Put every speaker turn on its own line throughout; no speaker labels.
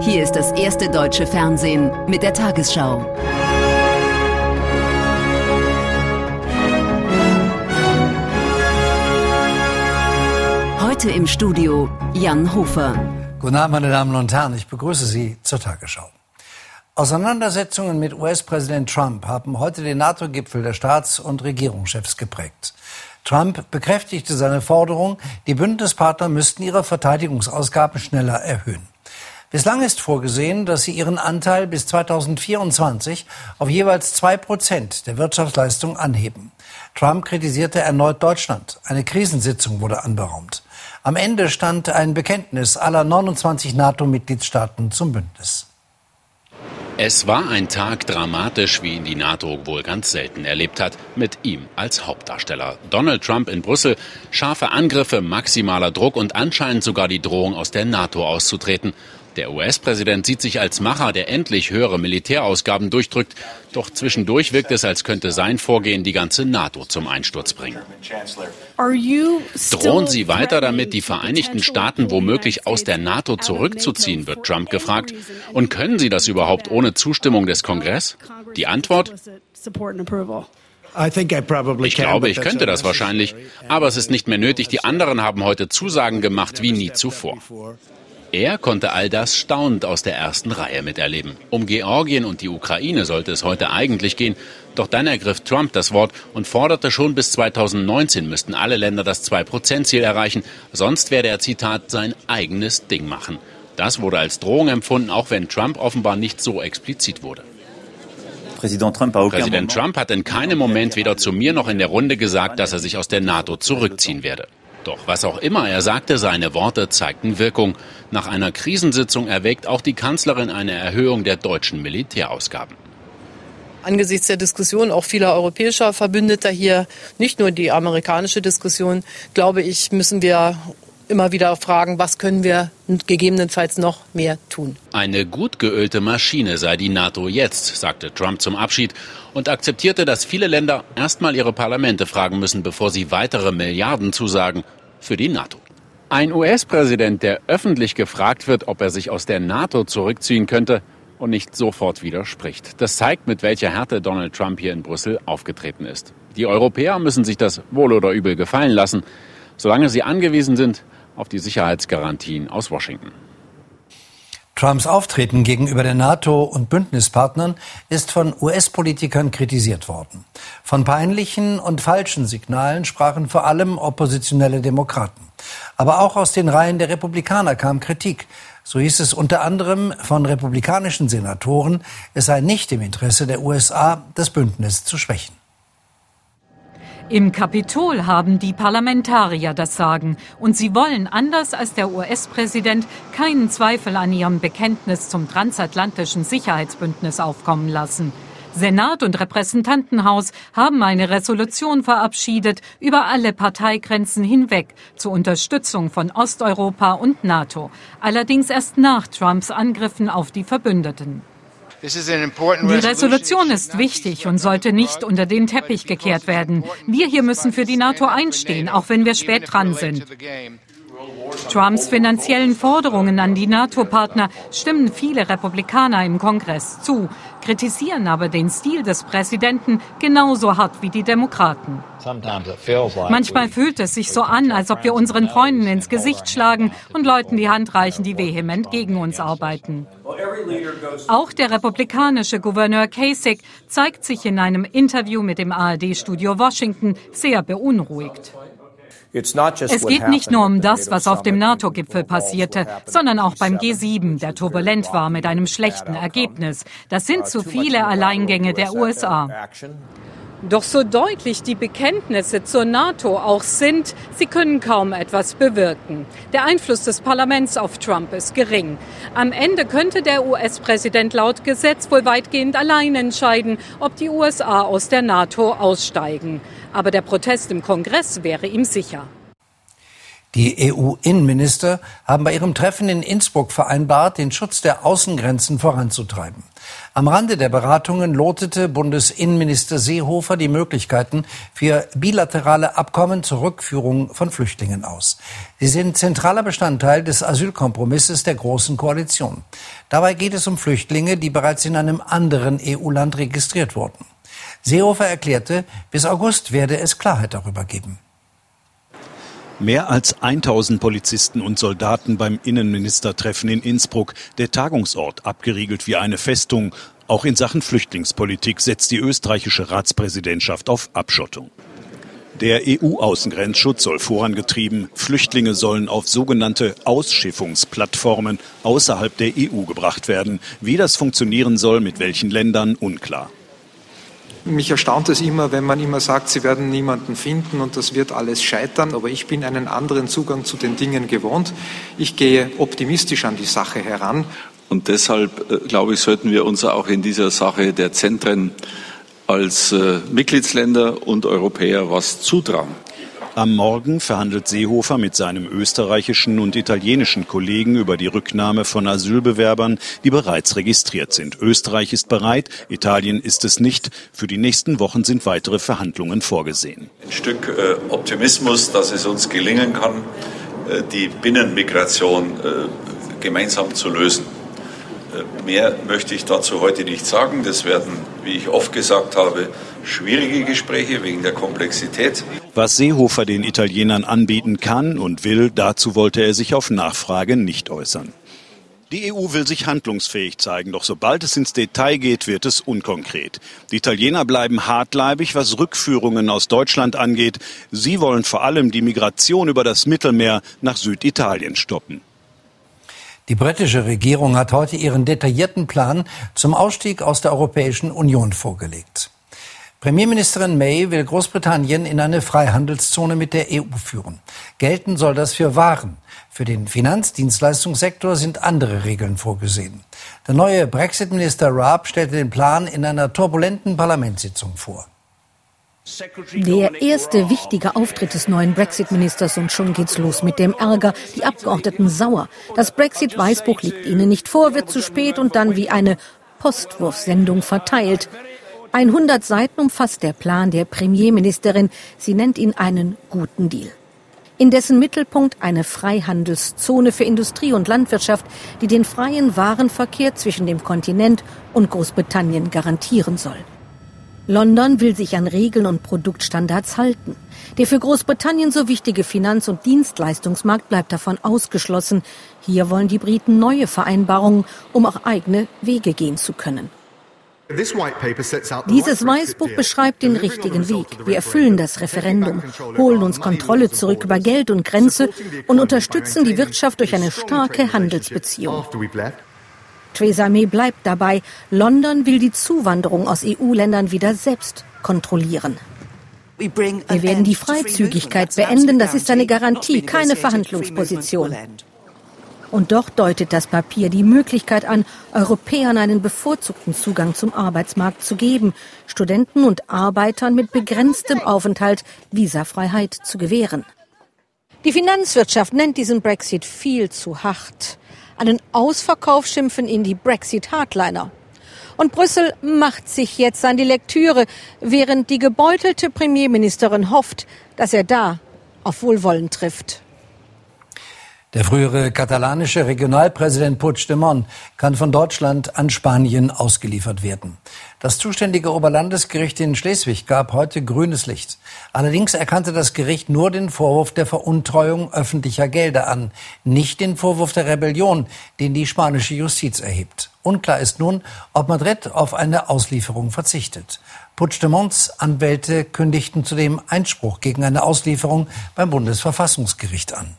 Hier ist das erste deutsche Fernsehen mit der Tagesschau. Heute im Studio Jan Hofer.
Guten Abend, meine Damen und Herren, ich begrüße Sie zur Tagesschau. Auseinandersetzungen mit US-Präsident Trump haben heute den NATO-Gipfel der Staats- und Regierungschefs geprägt. Trump bekräftigte seine Forderung, die Bündnispartner müssten ihre Verteidigungsausgaben schneller erhöhen. Bislang ist vorgesehen, dass sie ihren Anteil bis 2024 auf jeweils 2% der Wirtschaftsleistung anheben. Trump kritisierte erneut Deutschland. Eine Krisensitzung wurde anberaumt. Am Ende stand ein Bekenntnis aller 29 NATO-Mitgliedstaaten zum Bündnis.
Es war ein Tag dramatisch, wie ihn die NATO wohl ganz selten erlebt hat, mit ihm als Hauptdarsteller. Donald Trump in Brüssel, scharfe Angriffe, maximaler Druck und anscheinend sogar die Drohung, aus der NATO auszutreten. Der US-Präsident sieht sich als Macher, der endlich höhere Militärausgaben durchdrückt. Doch zwischendurch wirkt es, als könnte sein Vorgehen die ganze NATO zum Einsturz bringen. Drohen Sie weiter damit, die Vereinigten Staaten womöglich aus der NATO zurückzuziehen, wird Trump gefragt. Und können Sie das überhaupt ohne Zustimmung des Kongress? Die Antwort? Ich glaube, ich könnte das wahrscheinlich. Aber es ist nicht mehr nötig. Die anderen haben heute Zusagen gemacht wie nie zuvor. Er konnte all das staunend aus der ersten Reihe miterleben. Um Georgien und die Ukraine sollte es heute eigentlich gehen. Doch dann ergriff Trump das Wort und forderte, schon bis 2019 müssten alle Länder das 2%-Ziel erreichen. Sonst werde er, Zitat, sein eigenes Ding machen. Das wurde als Drohung empfunden, auch wenn Trump offenbar nicht so explizit wurde. Präsident Trump hat in keinem Moment weder zu mir noch in der Runde gesagt, dass er sich aus der NATO zurückziehen werde. Doch was auch immer er sagte, seine Worte zeigten Wirkung. Nach einer Krisensitzung erwägt auch die Kanzlerin eine Erhöhung der deutschen Militärausgaben.
Angesichts der Diskussion auch vieler europäischer Verbündeter hier, nicht nur die amerikanische Diskussion, glaube ich, müssen wir immer wieder fragen, was können wir gegebenenfalls noch mehr tun.
Eine gut geölte Maschine sei die NATO jetzt, sagte Trump zum Abschied und akzeptierte, dass viele Länder erstmal ihre Parlamente fragen müssen, bevor sie weitere Milliarden zusagen für die NATO. Ein US-Präsident, der öffentlich gefragt wird, ob er sich aus der NATO zurückziehen könnte und nicht sofort widerspricht. Das zeigt, mit welcher Härte Donald Trump hier in Brüssel aufgetreten ist. Die Europäer müssen sich das wohl oder übel gefallen lassen, solange sie angewiesen sind auf die Sicherheitsgarantien aus Washington.
Trumps Auftreten gegenüber der NATO und Bündnispartnern ist von US-Politikern kritisiert worden. Von peinlichen und falschen Signalen sprachen vor allem oppositionelle Demokraten. Aber auch aus den Reihen der Republikaner kam Kritik. So hieß es unter anderem von republikanischen Senatoren, es sei nicht im Interesse der USA, das Bündnis zu schwächen.
Im Kapitol haben die Parlamentarier das Sagen. Und sie wollen, anders als der US-Präsident, keinen Zweifel an ihrem Bekenntnis zum transatlantischen Sicherheitsbündnis aufkommen lassen. Senat und Repräsentantenhaus haben eine Resolution verabschiedet über alle Parteigrenzen hinweg zur Unterstützung von Osteuropa und NATO. Allerdings erst nach Trumps Angriffen auf die Verbündeten. Die Resolution ist wichtig und sollte nicht unter den Teppich gekehrt werden. Wir hier müssen für die NATO einstehen, auch wenn wir spät dran sind. Trumps finanziellen Forderungen an die NATO-Partner stimmen viele Republikaner im Kongress zu, kritisieren aber den Stil des Präsidenten genauso hart wie die Demokraten. Manchmal fühlt es sich so an, als ob wir unseren Freunden ins Gesicht schlagen und Leuten die Hand reichen, die vehement gegen uns arbeiten. Auch der republikanische Gouverneur Kasich zeigt sich in einem Interview mit dem ARD-Studio Washington sehr beunruhigt. Es geht nicht nur um das, was auf dem NATO-Gipfel passierte, sondern auch beim G7, der turbulent war mit einem schlechten Ergebnis. Das sind zu viele Alleingänge der USA. Doch so deutlich die Bekenntnisse zur NATO auch sind, sie können kaum etwas bewirken. Der Einfluss des Parlaments auf Trump ist gering. Am Ende könnte der US-Präsident laut Gesetz wohl weitgehend allein entscheiden, ob die USA aus der NATO aussteigen. Aber der Protest im Kongress wäre ihm sicher.
Die EU-Innenminister haben bei ihrem Treffen in Innsbruck vereinbart, den Schutz der Außengrenzen voranzutreiben. Am Rande der Beratungen lotete Bundesinnenminister Seehofer die Möglichkeiten für bilaterale Abkommen zur Rückführung von Flüchtlingen aus. Sie sind zentraler Bestandteil des Asylkompromisses der Großen Koalition. Dabei geht es um Flüchtlinge, die bereits in einem anderen EU-Land registriert wurden. Seehofer erklärte, bis August werde es Klarheit darüber geben.
Mehr als 1000 Polizisten und Soldaten beim Innenministertreffen in Innsbruck. Der Tagungsort abgeriegelt wie eine Festung. Auch in Sachen Flüchtlingspolitik setzt die österreichische Ratspräsidentschaft auf Abschottung. Der EU-Außengrenzschutz soll vorangetrieben. Flüchtlinge sollen auf sogenannte Ausschiffungsplattformen außerhalb der EU gebracht werden. Wie das funktionieren soll, mit welchen Ländern, unklar.
Mich erstaunt es immer, wenn man immer sagt, sie werden niemanden finden und das wird alles scheitern. Aber ich bin einen anderen Zugang zu den Dingen gewohnt. Ich gehe optimistisch an die Sache heran.
Und deshalb, glaube ich, sollten wir uns auch in dieser Sache der Zentren als Mitgliedsländer und Europäer was zutrauen.
Am Morgen verhandelt Seehofer mit seinem österreichischen und italienischen Kollegen über die Rücknahme von Asylbewerbern, die bereits registriert sind. Österreich ist bereit, Italien ist es nicht. Für die nächsten Wochen sind weitere Verhandlungen vorgesehen.
Ein Stück Optimismus, dass es uns gelingen kann, die Binnenmigration gemeinsam zu lösen. Mehr möchte ich dazu heute nicht sagen. Das werden, wie ich oft gesagt habe, schwierige Gespräche wegen der Komplexität.
Was Seehofer den Italienern anbieten kann und will, dazu wollte er sich auf Nachfrage nicht äußern. Die EU will sich handlungsfähig zeigen, doch sobald es ins Detail geht, wird es unkonkret. Die Italiener bleiben hartleibig, was Rückführungen aus Deutschland angeht. Sie wollen vor allem die Migration über das Mittelmeer nach Süditalien stoppen.
Die britische Regierung hat heute ihren detaillierten Plan zum Ausstieg aus der Europäischen Union vorgelegt. Premierministerin May will Großbritannien in eine Freihandelszone mit der EU führen. Gelten soll das für Waren. Für den Finanzdienstleistungssektor sind andere Regeln vorgesehen. Der neue Brexit-Minister Raab stellte den Plan in einer turbulenten Parlamentssitzung vor.
Der erste wichtige Auftritt des neuen Brexit-Ministers und schon geht's los mit dem Ärger. Die Abgeordneten sauer. Das Brexit-Weißbuch liegt ihnen nicht vor, wird zu spät und dann wie eine Postwurfsendung verteilt. 100 Seiten umfasst der Plan der Premierministerin. Sie nennt ihn einen guten Deal. In dessen Mittelpunkt eine Freihandelszone für Industrie und Landwirtschaft, die den freien Warenverkehr zwischen dem Kontinent und Großbritannien garantieren soll. London will sich an Regeln und Produktstandards halten. Der für Großbritannien so wichtige Finanz- und Dienstleistungsmarkt bleibt davon ausgeschlossen. Hier wollen die Briten neue Vereinbarungen, um auch eigene Wege gehen zu können. Dieses Weißbuch beschreibt den richtigen Weg. Wir erfüllen das Referendum, holen uns Kontrolle zurück über Geld und Grenze und unterstützen die Wirtschaft durch eine starke Handelsbeziehung. Theresa May bleibt dabei. London will die Zuwanderung aus EU-Ländern wieder selbst kontrollieren. Wir werden die Freizügigkeit beenden. Das ist eine Garantie, keine Verhandlungsposition. Und doch deutet das Papier die Möglichkeit an, Europäern einen bevorzugten Zugang zum Arbeitsmarkt zu geben, Studenten und Arbeitern mit begrenztem Aufenthalt Visafreiheit zu gewähren. Die Finanzwirtschaft nennt diesen Brexit viel zu hart. Einen Ausverkauf schimpfen ihn die Brexit-Hardliner. Und Brüssel macht sich jetzt an die Lektüre, während die gebeutelte Premierministerin hofft, dass er da auf Wohlwollen trifft.
Der frühere katalanische Regionalpräsident Puigdemont kann von Deutschland an Spanien ausgeliefert werden. Das zuständige Oberlandesgericht in Schleswig gab heute grünes Licht. Allerdings erkannte das Gericht nur den Vorwurf der Veruntreuung öffentlicher Gelder an, nicht den Vorwurf der Rebellion, den die spanische Justiz erhebt. Unklar ist nun, ob Madrid auf eine Auslieferung verzichtet. Puigdemonts Anwälte kündigten zudem Einspruch gegen eine Auslieferung beim Bundesverfassungsgericht an.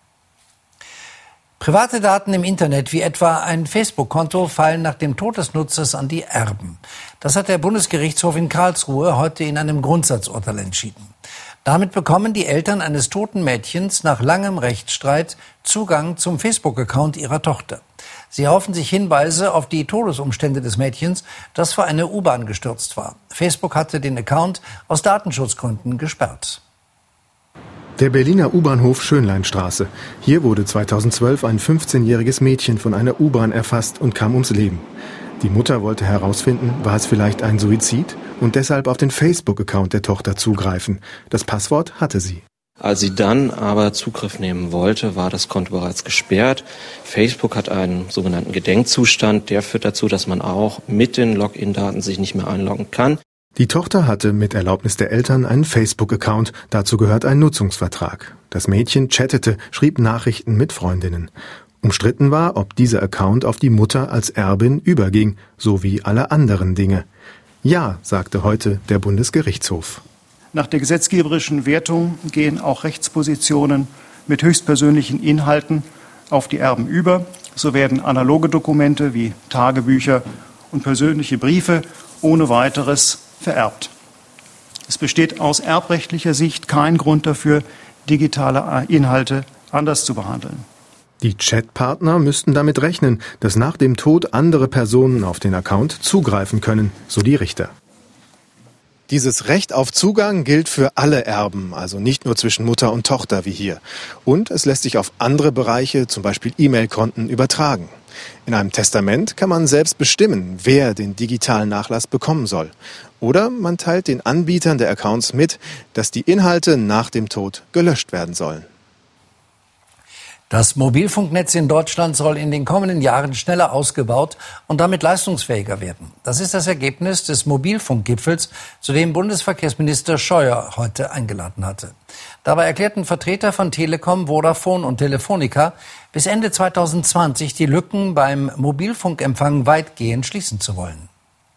Private Daten im Internet, wie etwa ein Facebook-Konto, fallen nach dem Tod des Nutzers an die Erben. Das hat der Bundesgerichtshof in Karlsruhe heute in einem Grundsatzurteil entschieden. Damit bekommen die Eltern eines toten Mädchens nach langem Rechtsstreit Zugang zum Facebook-Account ihrer Tochter. Sie erhoffen sich Hinweise auf die Todesumstände des Mädchens, das vor eine U-Bahn gestürzt war. Facebook hatte den Account aus Datenschutzgründen gesperrt.
Der Berliner U-Bahnhof Schönleinstraße. Hier wurde 2012 ein 15-jähriges Mädchen von einer U-Bahn erfasst und kam ums Leben. Die Mutter wollte herausfinden, war es vielleicht ein Suizid, und deshalb auf den Facebook-Account der Tochter zugreifen. Das Passwort hatte sie.
Als sie dann aber Zugriff nehmen wollte, war das Konto bereits gesperrt. Facebook hat einen sogenannten Gedenkzustand. Der führt dazu, dass man auch mit den Login-Daten sich nicht mehr einloggen kann.
Die Tochter hatte mit Erlaubnis der Eltern einen Facebook-Account. Dazu gehört ein Nutzungsvertrag. Das Mädchen chattete, schrieb Nachrichten mit Freundinnen. Umstritten war, ob dieser Account auf die Mutter als Erbin überging, so wie alle anderen Dinge. Ja, sagte heute der Bundesgerichtshof.
Nach der gesetzgeberischen Wertung gehen auch Rechtspositionen mit höchstpersönlichen Inhalten auf die Erben über. So werden analoge Dokumente wie Tagebücher und persönliche Briefe ohne weiteres vererbt. Es besteht aus erbrechtlicher Sicht kein Grund dafür, digitale Inhalte anders zu behandeln.
Die Chatpartner müssten damit rechnen, dass nach dem Tod andere Personen auf den Account zugreifen können, so die Richter. Dieses Recht auf Zugang gilt für alle Erben, also nicht nur zwischen Mutter und Tochter wie hier. Und es lässt sich auf andere Bereiche, zum Beispiel E-Mail-Konten, übertragen. In einem Testament kann man selbst bestimmen, wer den digitalen Nachlass bekommen soll. Oder man teilt den Anbietern der Accounts mit, dass die Inhalte nach dem Tod gelöscht werden sollen.
Das Mobilfunknetz in Deutschland soll in den kommenden Jahren schneller ausgebaut und damit leistungsfähiger werden. Das ist das Ergebnis des Mobilfunkgipfels, zu dem Bundesverkehrsminister Scheuer heute eingeladen hatte. Dabei erklärten Vertreter von Telekom, Vodafone und Telefonica, bis Ende 2020 die Lücken beim Mobilfunkempfang weitgehend schließen zu wollen.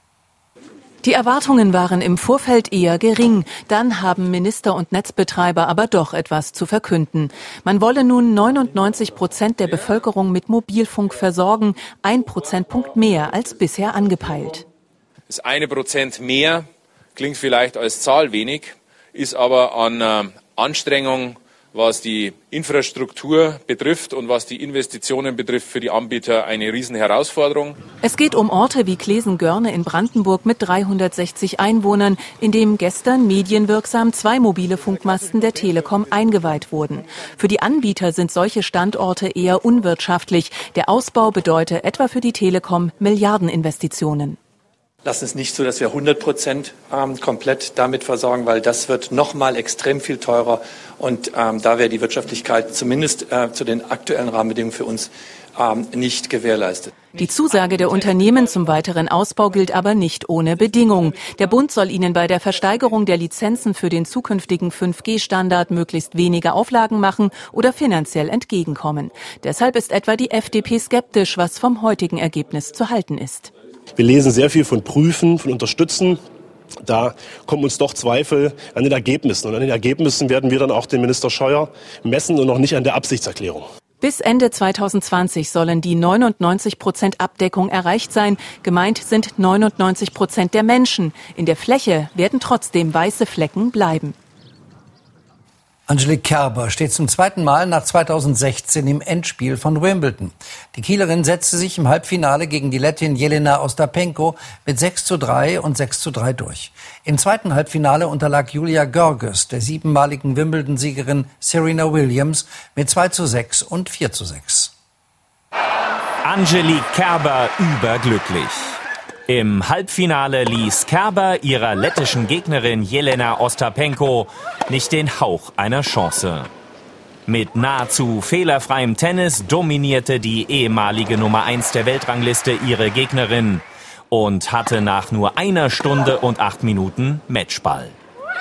Die Erwartungen waren im Vorfeld eher gering. Dann haben Minister und Netzbetreiber aber doch etwas zu verkünden. Man wolle nun 99% der Bevölkerung mit Mobilfunk versorgen, 1 Prozentpunkt mehr als bisher angepeilt.
Das 1% mehr klingt vielleicht als Zahl wenig, ist aber an Anstrengung, was die Infrastruktur betrifft und was die Investitionen betrifft, für die Anbieter eine Riesenherausforderung.
Es geht um Orte wie Klesen-Görne in Brandenburg mit 360 Einwohnern, in dem gestern medienwirksam 2 mobile Funkmasten der Telekom eingeweiht wurden. Für die Anbieter sind solche Standorte eher unwirtschaftlich. Der Ausbau bedeutet etwa für die Telekom Milliardeninvestitionen.
Das ist nicht so, dass wir 100% komplett damit versorgen, weil das wird nochmal extrem viel teurer. Und da wäre die Wirtschaftlichkeit zumindest zu den aktuellen Rahmenbedingungen für uns nicht gewährleistet.
Die Zusage der Unternehmen zum weiteren Ausbau gilt aber nicht ohne Bedingung. Der Bund soll ihnen bei der Versteigerung der Lizenzen für den zukünftigen 5G-Standard möglichst wenige Auflagen machen oder finanziell entgegenkommen. Deshalb ist etwa die FDP skeptisch, was vom heutigen Ergebnis zu halten ist.
Wir lesen sehr viel von Prüfen, von Unterstützen. Da kommen uns doch Zweifel an den Ergebnissen. Und an den Ergebnissen werden wir dann auch den Minister Scheuer messen und noch nicht an der Absichtserklärung.
Bis Ende 2020 sollen die 99% Abdeckung erreicht sein. Gemeint sind 99% der Menschen. In der Fläche werden trotzdem weiße Flecken bleiben.
Angelique Kerber steht zum zweiten Mal nach 2016 im Endspiel von Wimbledon. Die Kielerin setzte sich im Halbfinale gegen die Lettin Jelena Ostapenko mit 6:3 und 6:3 durch. Im zweiten Halbfinale unterlag Julia Görges der 7-maligen Wimbledon-Siegerin Serena Williams mit 2:6 und 4:6.
Angelique Kerber überglücklich. Im Halbfinale ließ Kerber ihrer lettischen Gegnerin Jelena Ostapenko nicht den Hauch einer Chance. Mit nahezu fehlerfreiem Tennis dominierte die ehemalige Nummer 1 der Weltrangliste ihre Gegnerin und hatte nach nur 1 Stunde und 8 Minuten Matchball.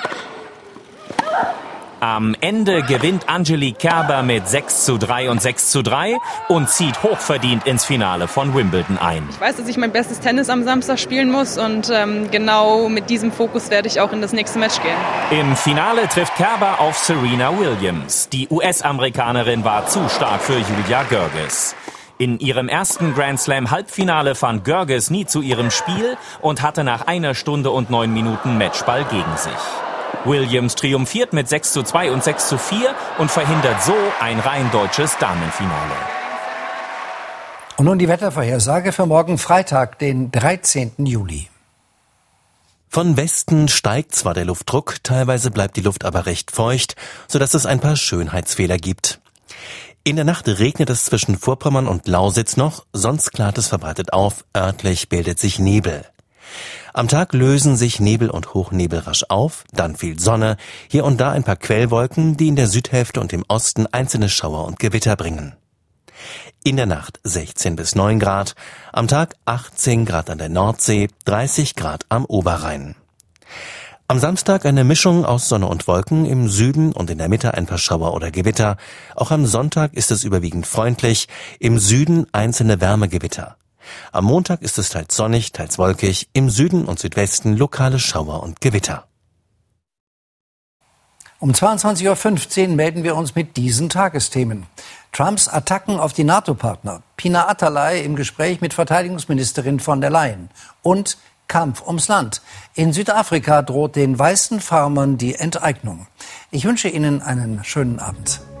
Am Ende gewinnt Angelique Kerber mit 6:3 und 6:3 und zieht hochverdient ins Finale von Wimbledon ein.
Ich weiß, dass ich mein bestes Tennis am Samstag spielen muss und genau mit diesem Fokus werde ich auch in das nächste Match gehen.
Im Finale trifft Kerber auf Serena Williams. Die US-Amerikanerin war zu stark für Julia Görges. In ihrem ersten Grand Slam Halbfinale fand Görges nie zu ihrem Spiel und hatte nach 1 Stunde und 9 Minuten Matchball gegen sich. Williams triumphiert mit 6:2 und 6:4 und verhindert so ein rein deutsches Damenfinale.
Und nun die Wettervorhersage für morgen Freitag, den 13. Juli.
Von Westen steigt zwar der Luftdruck, teilweise bleibt die Luft aber recht feucht, sodass es ein paar Schönheitsfehler gibt. In der Nacht regnet es zwischen Vorpommern und Lausitz noch, sonst klart es verbreitet auf, örtlich bildet sich Nebel. Am Tag lösen sich Nebel und Hochnebel rasch auf, dann viel Sonne, hier und da ein paar Quellwolken, die in der Südhälfte und im Osten einzelne Schauer und Gewitter bringen. In der Nacht 16 bis 9 Grad, am Tag 18 Grad an der Nordsee, 30 Grad am Oberrhein. Am Samstag eine Mischung aus Sonne und Wolken, im Süden und in der Mitte ein paar Schauer oder Gewitter. Auch am Sonntag ist es überwiegend freundlich, im Süden einzelne Wärmegewitter. Am Montag ist es teils sonnig, teils wolkig, im Süden und Südwesten lokale Schauer und Gewitter.
Um 22.15 Uhr melden wir uns mit diesen Tagesthemen. Trumps Attacken auf die NATO-Partner, Pina Atalay im Gespräch mit Verteidigungsministerin von der Leyen und Kampf ums Land. In Südafrika droht den weißen Farmern die Enteignung. Ich wünsche Ihnen einen schönen Abend.